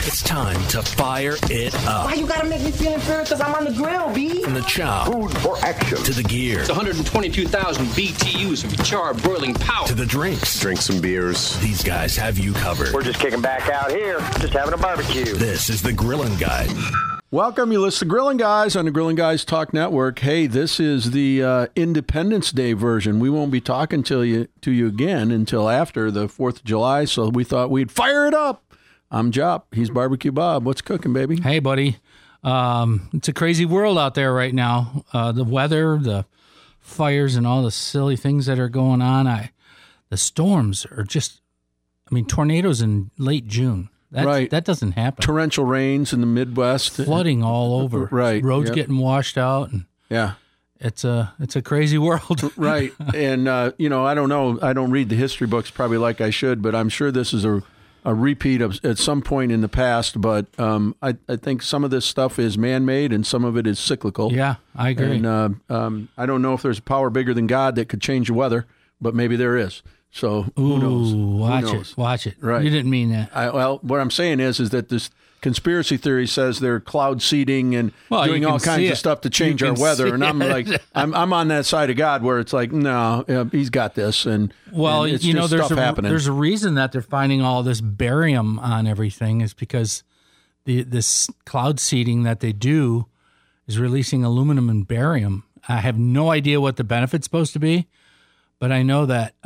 It's time to fire it up. Why you gotta make me feel inferior? Because I'm on the grill, B. From the chop. Food for action. To the gear. It's 122,000 BTUs of charred boiling power. To the drinks. Drink some beers. These guys have you covered. We're just kicking back out here, just having a barbecue. This is the Grillin' Guy. Welcome. You listen to Grillin' Guys on the Grillin' Guys Talk Network. Hey, this is the Independence Day version. We won't be talking to you again until after the 4th of July, so we thought we'd fire it up. I'm Jop. He's Barbecue Bob. What's cooking, baby? Hey, buddy. It's a crazy world out there right now. The weather, the fires, and all the silly things that are going on. The storms are just, tornadoes in late June. Right. That doesn't happen. Torrential rains in the Midwest. Flooding all over. Right. Roads getting washed out. And yeah. It's a crazy world. Right. And, I don't know. I don't read the history books probably like I should, but I'm sure this is a repeat of at some point in the past. But I think some of this stuff is man-made and some of it is cyclical. Yeah, I agree. And I don't know if there's a power bigger than God that could change the weather, but maybe there is. So who knows? Watch it. Right. You didn't mean that. What I'm saying is that this conspiracy theory says they're cloud seeding and doing all kinds of stuff to change our weather, and I'm like, I'm on that side of God where it's like, no, he's got this, and it's just stuff happening. There's a reason that they're finding all this barium on everything is because this cloud seeding that they do is releasing aluminum and barium. I have no idea what the benefit's supposed to be, but I know that.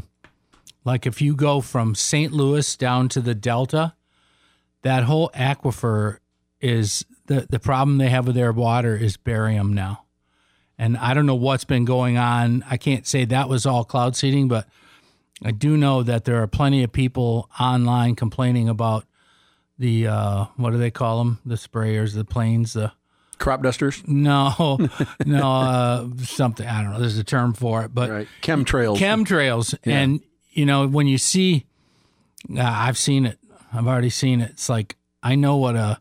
Like if you go from St. Louis down to the Delta, that whole aquifer is the problem they have with their water is barium now. And I don't know what's been going on. I can't say that was all cloud seeding, but I do know that there are plenty of people online complaining about the, what do they call them? The sprayers, the planes, the crop dusters? No, something. I don't know. There's a term for it, but right. Chemtrails. Yeah. And, when you see, I've seen it. I've already seen it. It's like I know what a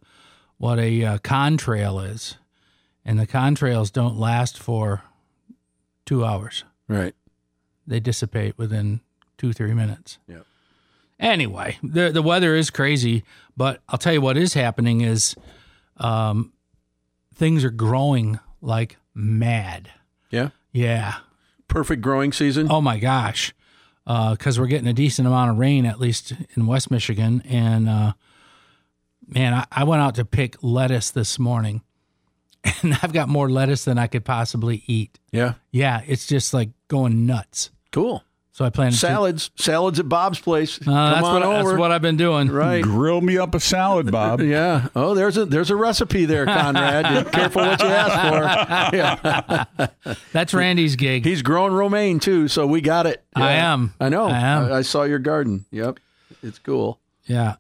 contrail is, and the contrails don't last for 2 hours. Right. They dissipate within 2-3 minutes. Yeah. Anyway, the weather is crazy, but I'll tell you what is happening is, things are growing like mad. Yeah. Yeah. Perfect growing season. Oh my gosh. Because we're getting a decent amount of rain, at least in West Michigan. And, I went out to pick lettuce this morning, and I've got more lettuce than I could possibly eat. Yeah? Yeah, it's just like going nuts. Cool. So I plan salads at Bob's place. Come on over. That's what I've been doing. Right. Grill me up a salad, Bob. Yeah. Oh, there's a recipe there, Conrad. Be careful what you ask for. Yeah. That's Randy's gig. He's growing romaine too, so we got it. Yeah. I am. I know. I am. I saw your garden. Yep. It's cool. Yeah.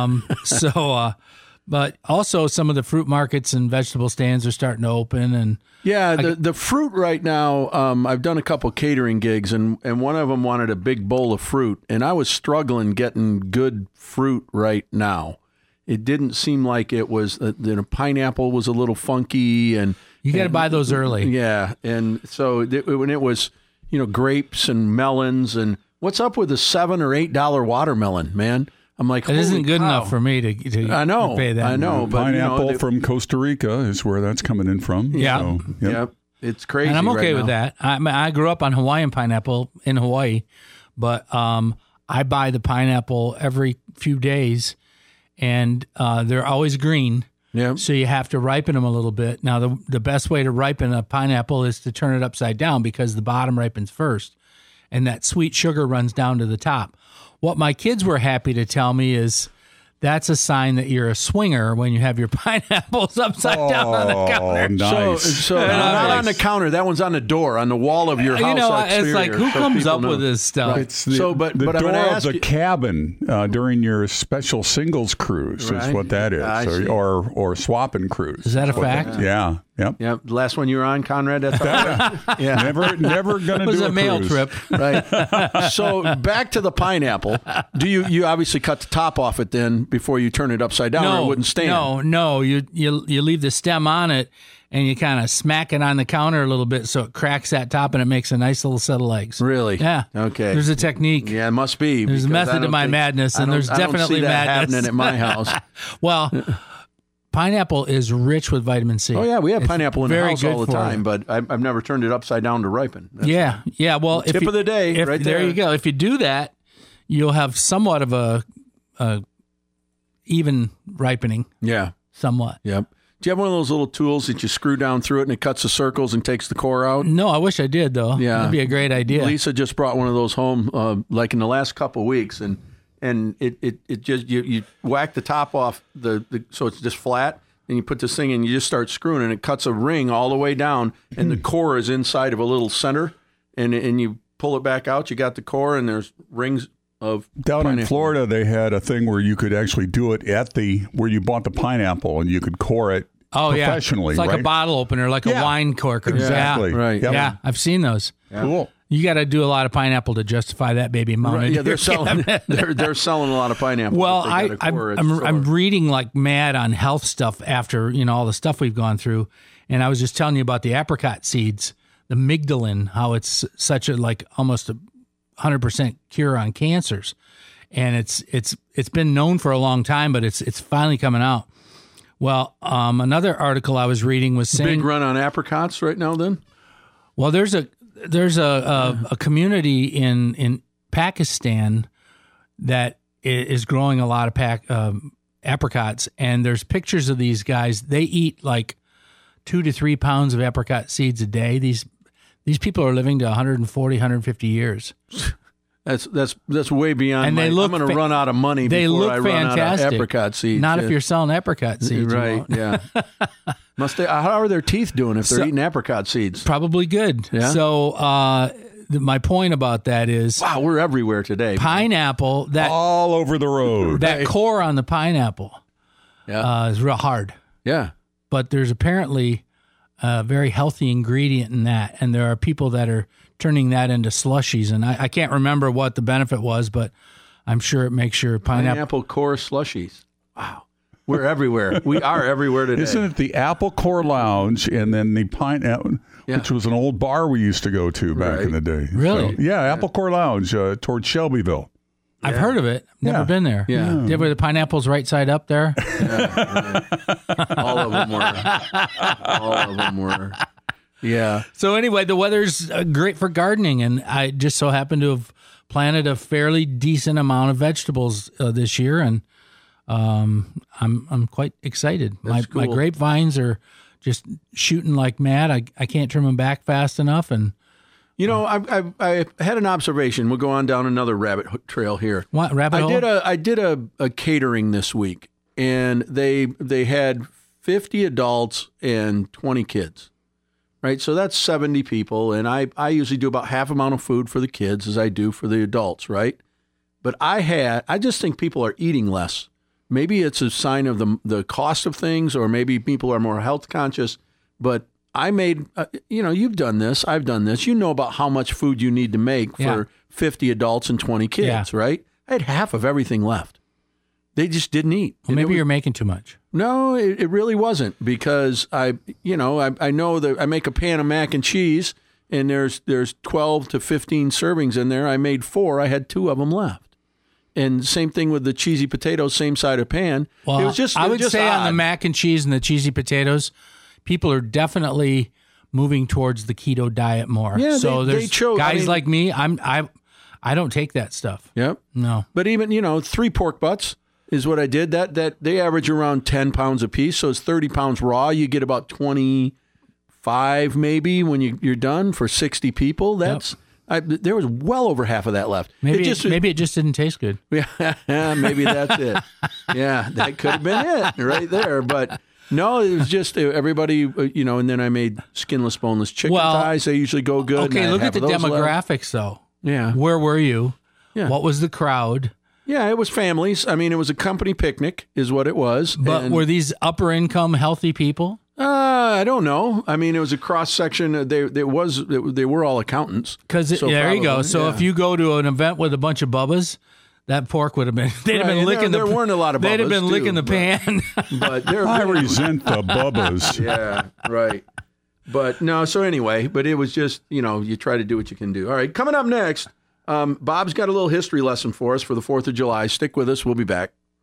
But also some of the fruit markets and vegetable stands are starting to open, and yeah, the fruit right now. I've done a couple catering gigs, and one of them wanted a big bowl of fruit, and I was struggling getting good fruit right now. It didn't seem like it was. Pineapple was a little funky, and you got to buy those early. Yeah, and so when it was, grapes and melons, and what's up with the $7 or $8 watermelon, man? I'm like, it isn't good enough for me to pay that. I know, but pineapple from Costa Rica is where that's coming in from. Yeah, so, yep. It's crazy. And I'm okay right with now. that. I grew up on Hawaiian pineapple in Hawaii, but I buy the pineapple every few days, and they're always green. Yeah. So you have to ripen them a little bit. Now, the best way to ripen a pineapple is to turn it upside down because the bottom ripens first, and that sweet sugar runs down to the top. What my kids were happy to tell me is that's a sign that you're a swinger when you have your pineapples upside down on the counter. Nice. So not on the counter. That one's on the door, on the wall of your house. It's like, who comes up with this stuff? Right. It's the door of the cabin during your special singles cruise is what that is, or swapping cruise. Is that a fact? Yeah. Yep. Yeah, the last one you were on, Conrad. That's all. Yeah, Never going to do It was a mail cruise. trip. right. So back to the pineapple. Do you obviously cut the top off it then before you turn it upside down, or it wouldn't stand? No. You leave the stem on it, and you kind of smack it on the counter a little bit so it cracks that top and it makes a nice little set of legs. Really? Yeah. Okay. There's a technique. Yeah, it must be. There's a because method to my madness, and there's I don't definitely see that madness happening at my house. Well, pineapple is rich with vitamin C. Oh yeah, we have It's pineapple in the very house good all the for time, you. but I've never turned it upside down to ripen. That's Yeah. Well, tip of the day, right there. There you go. If you do that, you'll have somewhat of a even ripening. Yeah. Somewhat. Yep. Do you have one of those little tools that you screw down through it and it cuts the circles and takes the core out? No, I wish I did though. Yeah. That'd be a great idea. Lisa just brought one of those home, like in the last couple of weeks, and it just you whack the top off the so it's just flat, and you put this thing in, you just start screwing, and it cuts a ring all the way down, and the core is inside of a little center, and you pull it back out, you got the core, and there's rings of Down in pineapple. Florida, they had a thing where you could actually do it at where you bought the pineapple, and you could core it professionally. It's like right? a bottle opener, like Yeah. a wine corker. Exactly. Yeah. Right. Yep. Yeah, I've seen those. Cool. You got to do a lot of pineapple to justify that baby mounted. Right, yeah, they're selling. They're selling a lot of pineapple. Well, but they got a core at the store. I'm reading like mad on health stuff after all the stuff we've gone through, and I was just telling you about the apricot seeds, the migdalin, how it's such a like almost 100% cure on cancers, and it's been known for a long time, but it's finally coming out. Well, another article I was reading was saying big run on apricots right now. Then, well, there's a community in Pakistan that is growing a lot of apricots, and there's pictures of these guys. They eat like 2 to 3 pounds of apricot seeds a day. These people are living to 140, 150 years. That's way beyond. And they I'm look going to run out of money They before look I run fantastic. out of apricot seeds. Not Yeah. if you're selling apricot seeds, you right? won't. Yeah. Must they? How are their teeth doing if they're So- eating apricot seeds? Probably good. Yeah? So my point about that is Wow, we're everywhere today. pineapple. That All over the road. that core on the pineapple Yeah, is real hard. yeah. But there's apparently a very healthy ingredient in that, and there are people that are turning that into slushies, and I can't remember what the benefit was, but I'm sure it makes your pineapple. Pineapple core slushies. Wow, we're everywhere. We are everywhere today. Isn't it the Apple Core Lounge and then the Pineapple, Yeah. which was an old bar we used to go to back Right. in the day? Really? So, yeah, Apple Core Lounge towards Shelbyville. I've heard of it, never Yeah. been there. Yeah. Did where the pineapple's right side up there? All of them were. All of them were. Yeah. So anyway, the weather's great for gardening, and I just so happen to have planted a fairly decent amount of vegetables this year, and I'm quite excited. My cool. grapevines are just shooting like mad. I can't trim them back fast enough, and You know, I had an observation. We'll go on down another rabbit trail here. what rabbit hole? I did a catering this week, and they had 50 adults and 20 kids. Right, so that's 70 people, and I usually do about half amount of food for the kids as I do for the adults, right? But I just think people are eating less. Maybe it's a sign of the cost of things, or maybe people are more health conscious. But I made, you've done this, I've done this. You know about how much food you need to make for Yeah. 50 adults and 20 kids, Yeah. right? I had half of everything left. They just didn't eat. Well, maybe you're making too much. No, it really wasn't, because I know that I make a pan of mac and cheese, and there's 12 to 15 servings in there. I made 4. I had 2 of them left. And same thing with the cheesy potatoes, same side of pan. Well, it was just I it was would just say on the odd. mac and cheese and the cheesy potatoes, people are definitely moving towards the keto diet more. Yeah, so they there's chose- guys I mean- like me. I don't take that stuff. Yep. No. But even 3 pork butts is what I did. That they average around 10 pounds a piece, so it's 30 pounds raw. You get about 25 maybe when you're done for 60 people. That's there was well over half of that left. Maybe it just didn't taste good. Yeah, maybe that's it. Yeah, that could have been it right there. But no, it was just everybody, and then I made skinless, boneless chicken Well, thighs. They usually go good. and I Okay, had look half at the of those left. demographics though. Yeah. Where were you? Yeah. What was the crowd? Yeah, it was families. I mean, it was a company picnic is what it was. But And, were these upper income healthy people? I don't know. I mean, it was a cross section. They were all accountants. There you go. So if you go to an event with a bunch of Bubbas, that pork would have been. They'd have been licking. There weren't a lot of Bubbas. They'd have been licking the pan. But I resent the Bubbas. Yeah, right. But no. So anyway, but it was just you try to do what you can do. All right, coming up next, Bob's got a little history lesson for us for the 4th of July. Stick with us. We'll be back.